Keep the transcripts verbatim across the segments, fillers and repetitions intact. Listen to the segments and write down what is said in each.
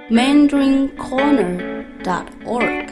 mandarin corner dot org。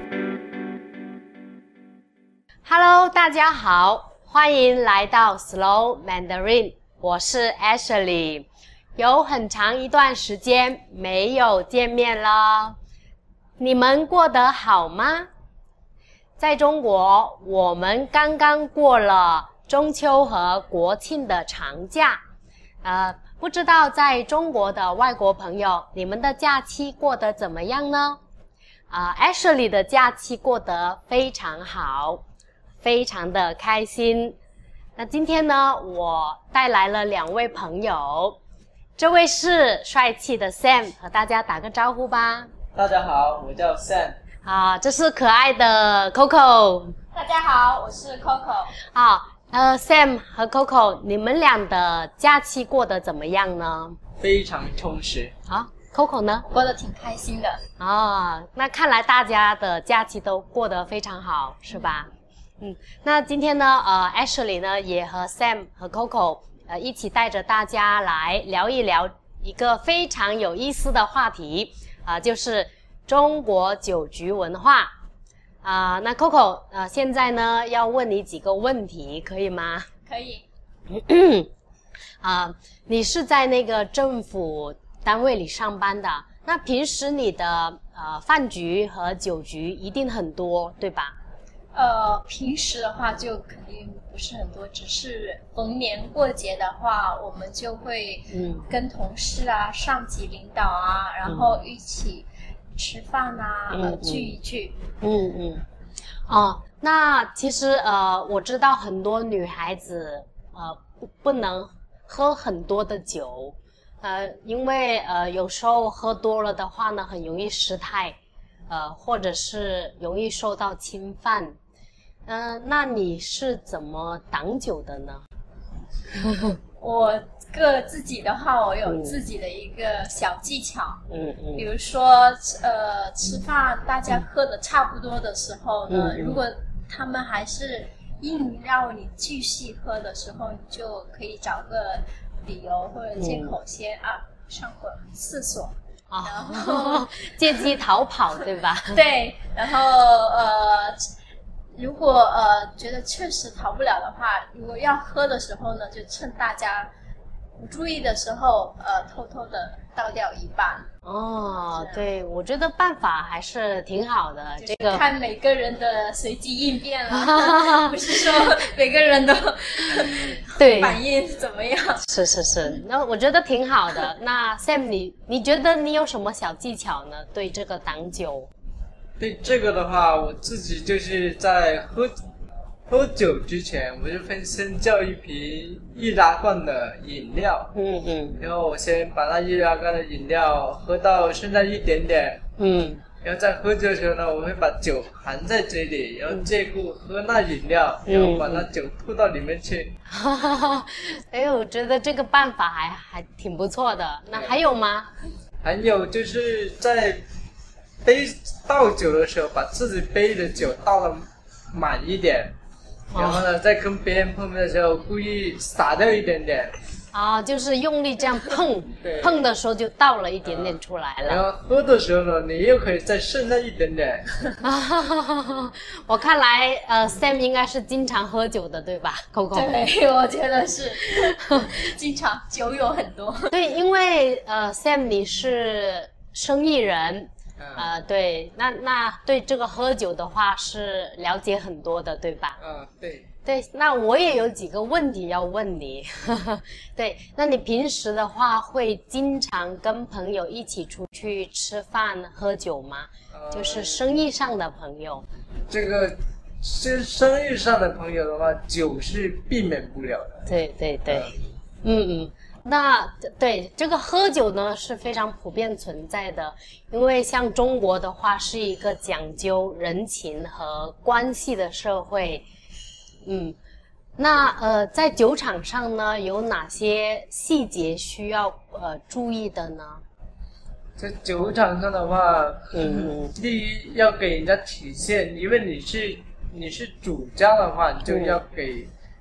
Hello， 大家好，欢迎来到 Slow Mandarin， 我是 Ashley。有很长一段时间没有见面了，你们过得好吗？在中国，我们刚刚过了中秋和国庆的长假，呃，不知道在中国的外国朋友，你们的假期过得怎么样呢？啊、呃、，Ashley 的假期过得非常好，非常的开心。那今天呢，我带来了两位朋友，这位是帅气的 Sam， 和大家打个招呼吧。 大家好，我叫 Sam。 啊，这是可爱的 Coco。 大家好，我是 Coco。 好，呃 ，Sam 和 Coco， 你们俩的假期过得怎么样呢？ 非常充实。 啊 ，Coco 呢？ 过得挺开心的。 啊，那看来大家的假期都过得非常好，是吧？嗯，那今天呢，呃 ，Ashley 呢也和 Sam 和 Coco 呃一起带着大家来聊一聊一个非常有意思的话题，啊、呃，就是中国酒局文化。啊、呃，那 Coco 呃现在呢要问你几个问题，可以吗？ 可以。 啊、呃，你是在那个政府单位里上班的，那平时你的呃饭局和酒局一定很多，对吧？ 呃，平时的话就肯定不是很多，只是逢年过节的话，我们就会嗯跟同事啊、上级领导啊，然后一起吃饭啊， 嗯呃，聚一聚。 嗯嗯。哦，那其实呃，我知道很多女孩子呃不不能喝很多的酒，呃，因为呃有时候喝多了的话呢，很容易失态，呃，或者是容易受到侵犯。嗯、呃，那你是怎么挡酒的呢？ 我个自己的话，我有自己的一个小技巧。 嗯嗯。 比如说，呃，吃饭大家喝的差不多的时候呢， 嗯嗯如果他们还是硬让你继续喝的时候，你就可以找个理由或者借口先、嗯、啊上个厕所， 啊、 然后借机逃跑，对吧？ 对，然后呃。如果呃觉得确实逃不了的话，如果要喝的时候呢，就趁大家不注意的时候，呃，偷偷的倒掉一半。 哦，对，我觉得办法还是挺好的。 就是这个看每个人的随机应变了，不是说每个人都对反应怎么样。 是是是，那我觉得挺好的。那 Sam， 你你觉得你有什么小技巧呢？对这个挡酒？ 对这个的话，我自己就是在喝喝酒之前，我就分先叫一瓶易拉罐的饮料， 嗯嗯， 然后我先把那易拉罐的饮料喝到剩下一点点， 嗯， 然后在喝酒的时候呢，我会把酒含在嘴里，然后借故喝那饮料，然后把那酒吐到里面去。 哈哈哈，哎，我觉得这个办法还还挺不错的。那还有吗？ 还有就是在杯倒酒的时候，把自己杯的酒倒得满一点，然后呢，在跟别人碰面的时候，故意洒掉一点点。 啊，就是用力这样碰对， 碰的时候就倒了一点点出来了。 然后喝的时候呢，你又可以再剩下一点点。 我看来，呃 ，Sam 应该是经常喝酒的，对吧 ？Coco。 对，我觉得是，经常酒友很多。 对，因为呃 ，Sam 你是生意人。呃，对，那那对这个喝酒的话是了解很多的，对吧？ 嗯，对。 对，那我也有几个问题要问你。对，那你平时的话会经常跟朋友一起出去吃饭喝酒吗？呃、就是生意上的朋友。 这个是生意上的朋友的话，酒是避免不了的。 对对对，呃、嗯嗯。那对这个喝酒呢是非常普遍存在的，因为像中国的话是一个讲究人情和关系的社会。嗯，那呃在酒场上呢有哪些细节需要呃注意的呢？ 在酒场上的话， 嗯， 第一要给人家体现，因为你是你是主家的话，你就要给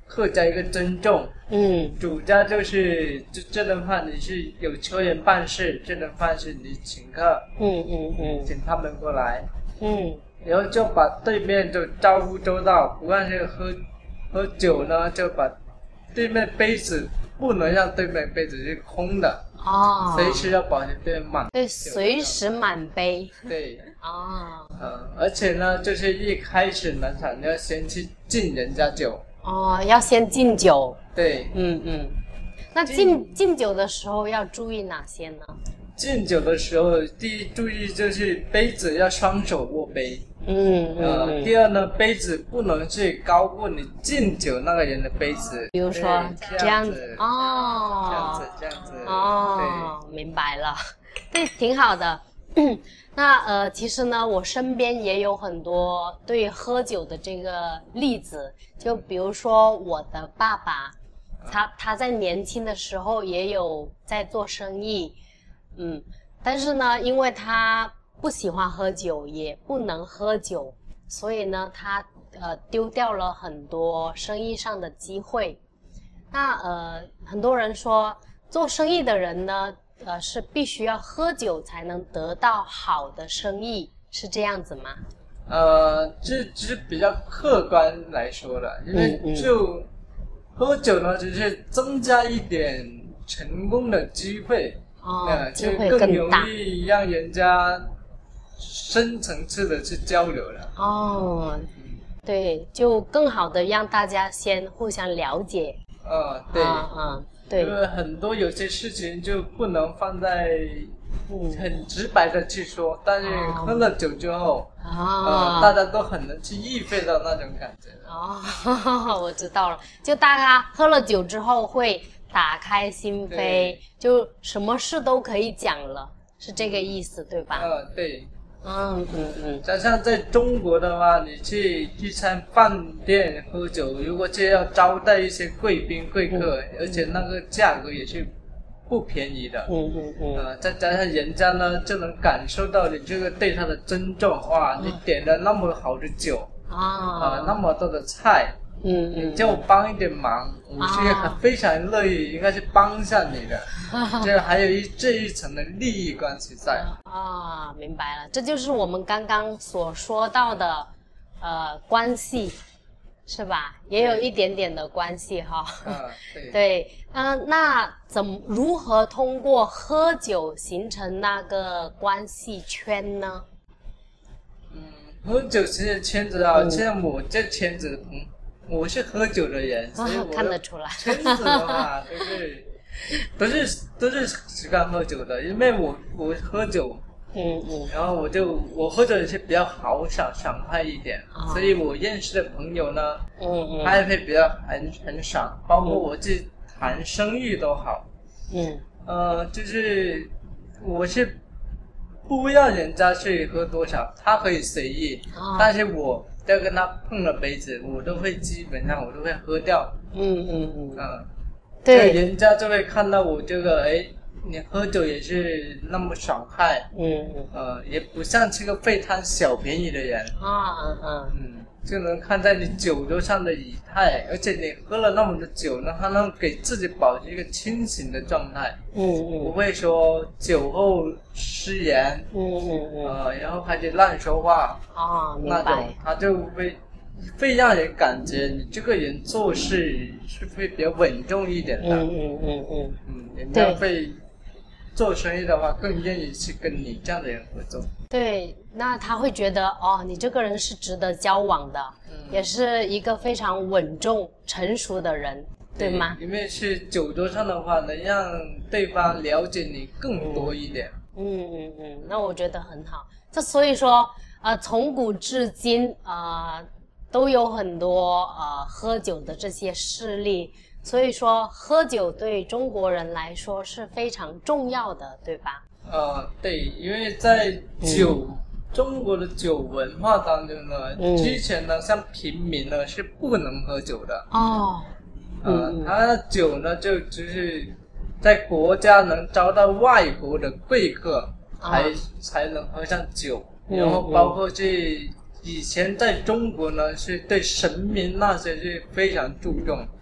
客家一个尊重。 嗯主家就是这这顿饭你是有求人办事，这顿饭是你请客， 嗯嗯嗯请他们过来， 嗯然后就把对面就招呼周到，不管是喝喝酒呢，就把对面杯子不能让对面杯子是空的， 哦， 随时要保持对面满。 对，随时满杯。 对， 哦嗯，而且呢，就是一开始呢，你要先去敬人家酒。 哦，要先敬酒。 对， 嗯嗯，那敬敬酒的时候要注意哪些呢？ 敬酒的时候，第一注意就是杯子要双手握杯。 嗯嗯呃， 嗯， 第二呢，杯子不能是高过你敬酒那个人的杯子。 比如说对这样子子， 哦， 这样子，这样子。 哦，明白了，对，挺好的。那呃，其实呢，我身边也有很多对喝酒的这个例子，就比如说我的爸爸，他他在年轻的时候也有在做生意，嗯，但是呢，因为他不喜欢喝酒，也不能喝酒，所以呢，他呃丢掉了很多生意上的机会。那呃，很多人说做生意的人呢，呃，是必须要喝酒才能得到好的生意，是这样子吗？ 呃，这只是比较客观来说的，因为嗯嗯就喝酒呢，只是增加一点成功的机会， 哦， 呃， 机会就更更大容易让人家深层次的去交流了。 哦，对，就更好的让大家先互相了解。 呃，对， 嗯嗯，对， 因为很多有些事情就不能放在嗯很直白的去说，但是哦喝了酒之后， 啊呃，大家都很能去意会到那种感觉。 哦，我知道了，就大家喝了酒之后会打开心扉对， 就什么事都可以讲了，是这个意思对吧？ 呃，对。 嗯嗯嗯， 加上在中国的话，你去一餐饭店喝酒，如果是要招待一些贵宾贵客， 嗯而且那个价格也是不便宜的。 嗯嗯嗯， 呃，再加上人家呢就能感受到你这个对他的尊重。哇，你点了那么好的酒，啊、 啊， 那么多的菜， 嗯嗯， 你叫我帮一点忙，我是很非常乐意，应该是帮一下你的。这还有一这一层的利益关系在。 啊，明白了，这就是我们刚刚所说到的呃关系，是吧？也有一点点的关系哈。 啊、对。 对，嗯、呃，那怎么如何通过喝酒形成那个关系圈呢？ 嗯，喝酒其实圈子啊， 嗯像我这圈子的朋，我是喝酒的人，所以我看得出来。 圈子的话都是都是都是习惯喝酒的，因为我我喝酒， 嗯嗯， 然后我就我喝酒也是比较豪爽爽快一点， 哦所以我认识的朋友呢， 嗯他也会比较很很爽，包括我去谈生意都好， 嗯呃，就是我是不要人家去喝多少，他可以随意， 哦但是我要跟他碰了杯子，我都会基本上我都会喝掉， 嗯嗯嗯， 嗯， 对， 人家就会看到我这个，哎，你喝酒也是那么爽快， 嗯嗯呃，也不像是个会贪小便宜的人， 啊嗯嗯嗯，就能看在你酒桌上的仪态，而且你喝了那么多酒呢，他能给自己保持一个清醒的状态， 嗯嗯不会说酒后失言， 嗯嗯嗯， 呃，然后开始乱说话啊，明那种白，， 他就会会让人感觉你这个人做事是会比较稳重一点的， 嗯嗯嗯嗯， 嗯，人家会做生意的话更愿意去跟你这样的人合作。 对，那他会觉得哦，你这个人是值得交往的， 嗯也是一个非常稳重、成熟的人，对吗？ 因为是酒桌上的话，能让对方了解你更多一点。 嗯嗯嗯，那我觉得很好。这所以说，呃，从古至今，呃，都有很多呃喝酒的这些事例。所以说，喝酒对中国人来说是非常重要的，对吧？ 呃，对，因为在酒、嗯、中国的酒文化当中呢， 嗯、 之前呢，像平民呢是不能喝酒的。 哦。 呃，嗯、他的酒呢，就就是在国家能招到外国的贵客才、哦、才能喝上酒，然后包括是以前在中国呢，是对神明那些是非常注重。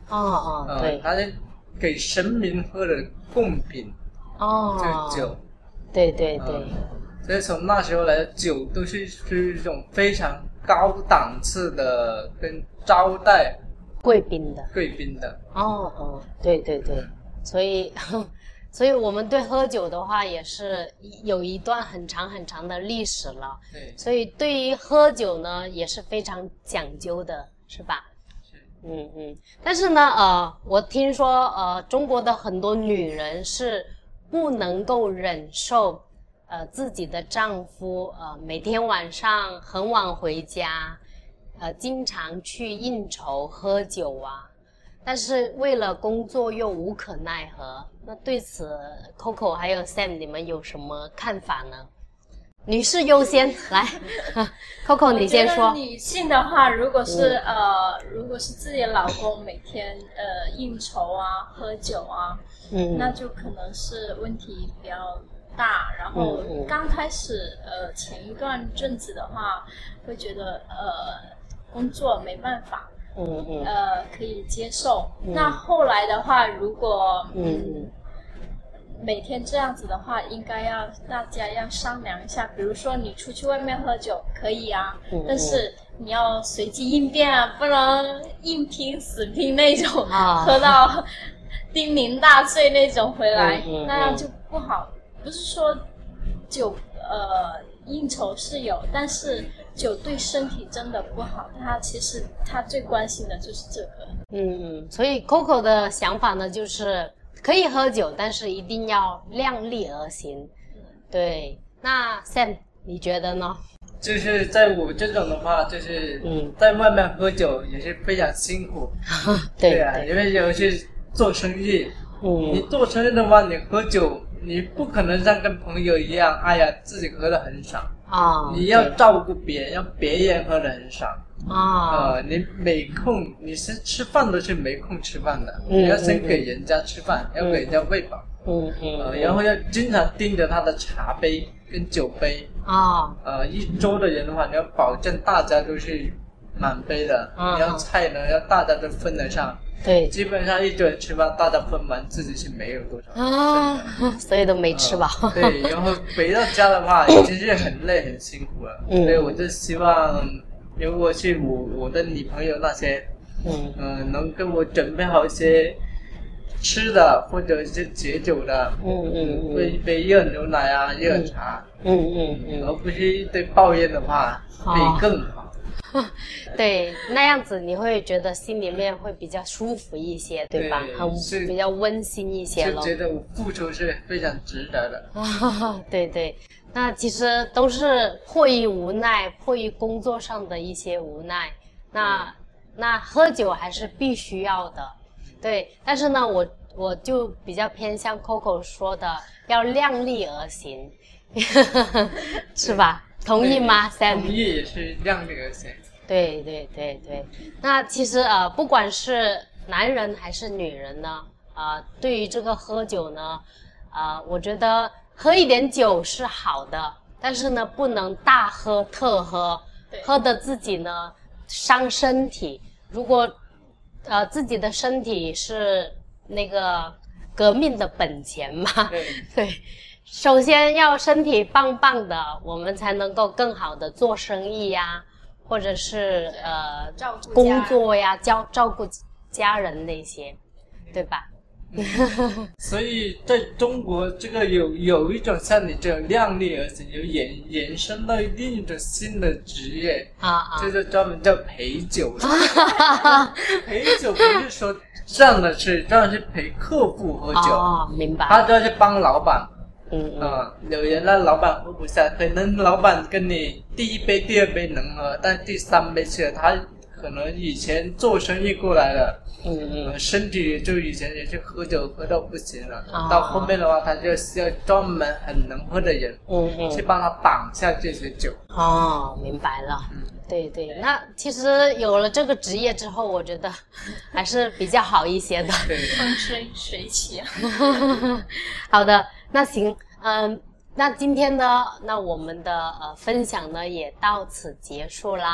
哦哦， 呃、 对， 他是给神明喝的贡品， 哦， 这酒， 对对对， 呃、所以从那时候来，酒都是是一种非常高档次的，跟招待贵宾的， 贵宾的。 哦哦，对对对，所以。所以我们对喝酒的话也是有一段很长很长的历史了。 对， 所以对于喝酒呢也是非常讲究的，是吧？ 是。 嗯嗯。但是呢，呃，我听说呃，中国的很多女人是不能够忍受呃自己的丈夫呃每天晚上很晚回家，呃，经常去应酬喝酒啊。但是为了工作又无可奈何，那对此 Coco 还有 Sam 你们有什么看法呢？女士优先，来，Coco 你先说。 女性的话，如果是、嗯、呃，如果是自己的老公每天呃应酬啊、喝酒啊，嗯，那就可能是问题比较大。然后刚开始呃前一段阵子的话，会觉得呃工作没办法。 嗯嗯， 呃，可以接受。嗯、那后来的话，如果嗯，嗯每天这样子的话，应该要大家要商量一下。比如说，你出去外面喝酒可以啊，嗯、但是你要随机应变啊，不能硬拼死拼那种，啊、喝到酩酊大醉那种回来，嗯嗯、那样就不好。不是说酒呃应酬是有，但是。酒对身体真的不好，他其实他最关心的就是这个。 嗯嗯，所以 Coco 的想法呢，就是可以喝酒，但是一定要量力而行。嗯、对，那 Sam 你觉得呢？ 就是在我这种的话，就是嗯，在外面喝酒也是非常辛苦。 对对啊，因为尤其是做生意， 嗯， 你做生意的话，你喝酒，你不可能像跟朋友一样，哎呀，自己喝得很少。 啊， 你要照顾别人，要别人喝得很少啊。 呃，你没空，你是吃饭都是没空吃饭的，嗯、你要先给人家吃饭，嗯、要给人家喂饱。 嗯嗯。 呃，然后要经常盯着他的茶杯跟酒杯啊。 呃，一桌的人的话，你要保证大家都是满杯的， 啊、 你要菜呢，要大家都分得上。 对， 基本上一桌人吃饭，大家分完，自己是没有多少啊，所以都没吃饱。 呃、对，然后回到家的话，已经是很累很辛苦了。嗯，所以我就希望，如果是我我的女朋友那些，嗯呃，能跟我准备好一些吃的或者是解酒的， 嗯嗯嗯，一杯热牛奶啊，热茶， 嗯嗯嗯， 而不是一堆抱怨的话，会更好。 对，那样子你会觉得心里面会比较舒服一些，对吧？很比较温馨一些咯。 就觉得我付出是非常值得的。 啊，对对，那其实都是迫于无奈，迫于工作上的一些无奈。那那喝酒还是必须要的，对。但是呢，我我就比较偏向 Coco 说的，要量力而行，是吧？同意吗 ，Sam？ 同意也是量力而行。 对对对对，那其实呃，不管是男人还是女人呢，呃，对于这个喝酒呢，呃，我觉得喝一点酒是好的，但是呢，不能大喝特喝，喝的自己呢伤身体。如果呃自己的身体是那个革命的本钱嘛， 对对。首先要身体棒棒的，我们才能够更好的做生意呀，或者是呃照顾工作呀，照照顾家人那些，对吧？ 嗯、所以在中国，这个有有一种像你这种量力而行，有延延伸到另一种新的职业啊啊， 就是专门叫陪酒的。陪酒不是说赚的是赚的是陪客户喝酒， 哦，明白？ 他主要是帮老板。 嗯嗯、 呃，有人让老板喝不下，可能老板跟你第一杯、第二杯能喝，但第三杯去了，他可能以前做生意过来了， 嗯嗯、 呃，身体就以前也是喝酒喝到不行了，哦、到后面的话，他就需要专门很能喝的人， 嗯嗯， 去帮他挡下这些酒。 哦，明白了。嗯，对对，那其实有了这个职业之后，我觉得还是比较好一些的。 对， 风生水起啊。 好的。那行，嗯、呃，那今天呢，那我们的呃分享呢也到此结束啦。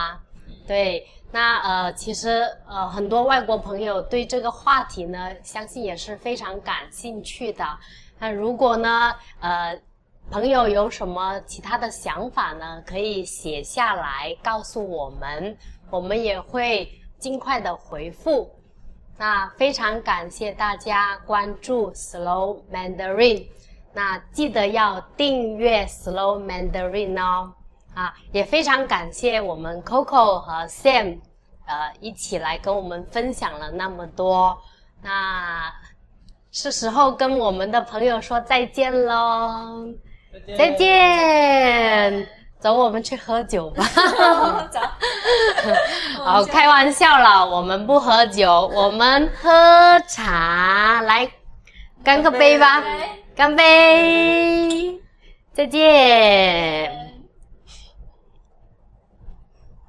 对，那呃，其实呃，很多外国朋友对这个话题呢，相信也是非常感兴趣的。那如果呢，呃，朋友有什么其他的想法呢，可以写下来告诉我们，我们也会尽快的回复。那非常感谢大家关注 Slow Mandarin， 那记得要订阅 Slow Mandarin 哦。啊，也非常感谢我们 Coco 和 Sam， 呃，一起来跟我们分享了那么多。那是时候跟我们的朋友说再见喽，再见，走，我们去喝酒吧。 走， 好，开玩笑了，我们不喝酒，我们喝茶，来干个杯吧，干杯，再见。